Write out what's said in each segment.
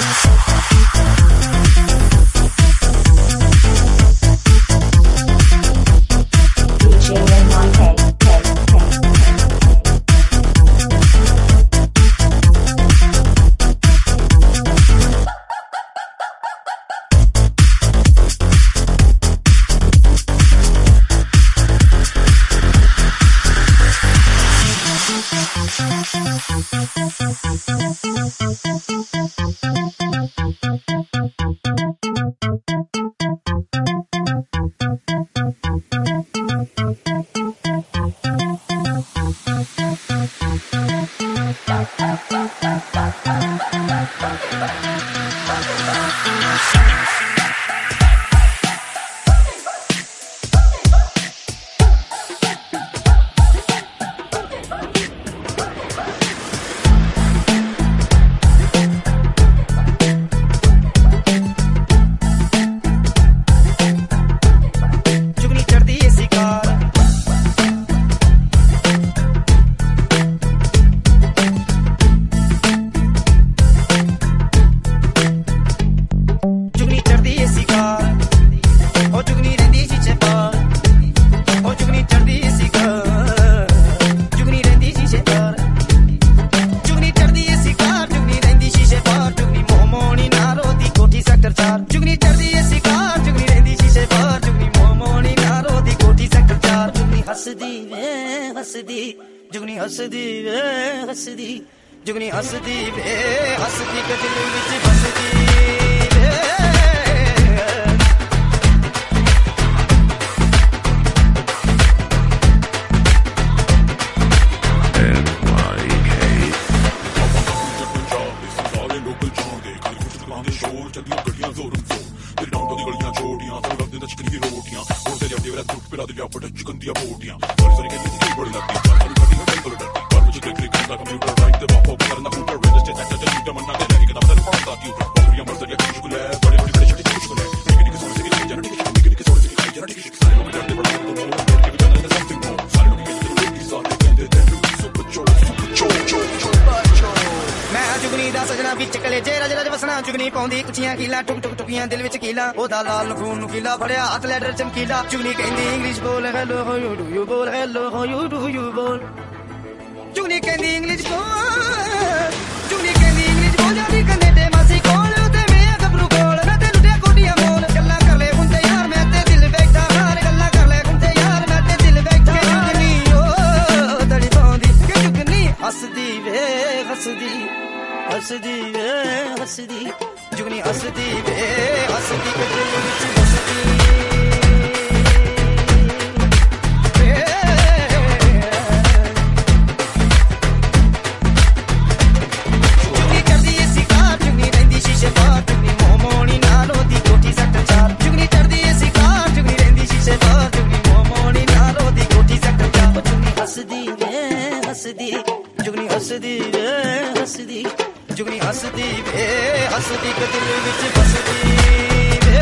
जुगनी हसदी वे हसदी जुगनी हसदी वे हसदी के दिल विच बसदी वे सजना बिच कलेजे रज रज वसना जुगनी पाउंदी कुचियां कीला टुक टुक टुकियां दिल विच कीला ओदा लाल खून नु कीला फड़या हाथ लैडर चमकीला जुगनी कहंदी इंग्लिश बोल hello how you do you बोल hello how you do you बोल जुगनी कहंदी इंग्लिश बोल जुगनी कहंदी इंग्लिश बोल जादी कंदे ते मासी कोल ते मैं गबरू कोल ना ते लुटिया कोटियां मोल गल्ला कर ले हुंदे यार मैं ते दिल बैठा हार गल्ला कर ले हुंदे यार मैं ते दिल बैठा जुगनी ओ तड़ी पाउंदी कि जुगनी हसदी वे हसदी हसदी वे हसदी जुगनी हसदी वे हसदी के दिल विच बसदी जुगनी करदी ए शिकार जुगनी रहिंदी शीशे बाहर जुगनी मोमोनी नाल ओदी कोठी सेक्टर 4 जुगनी करदी ए शिकार जुगनी रहिंदी शीशे बाहर जुगनी मोमोनी नाल ओदी कोठी सेक्टर 4 जुगनी हसदी वे हसदी जुगनी हसदी वे हसदी जुगनी हसदी वे हसदी के दिल विच बसदी वे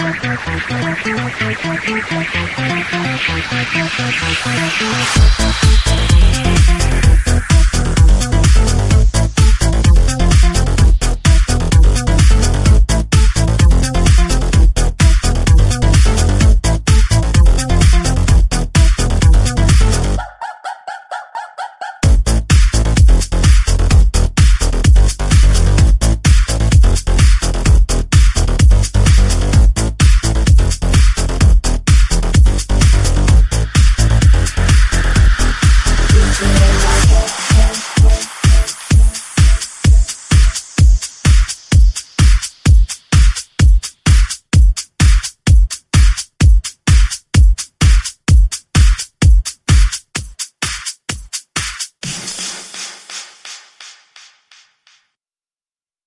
Thank you.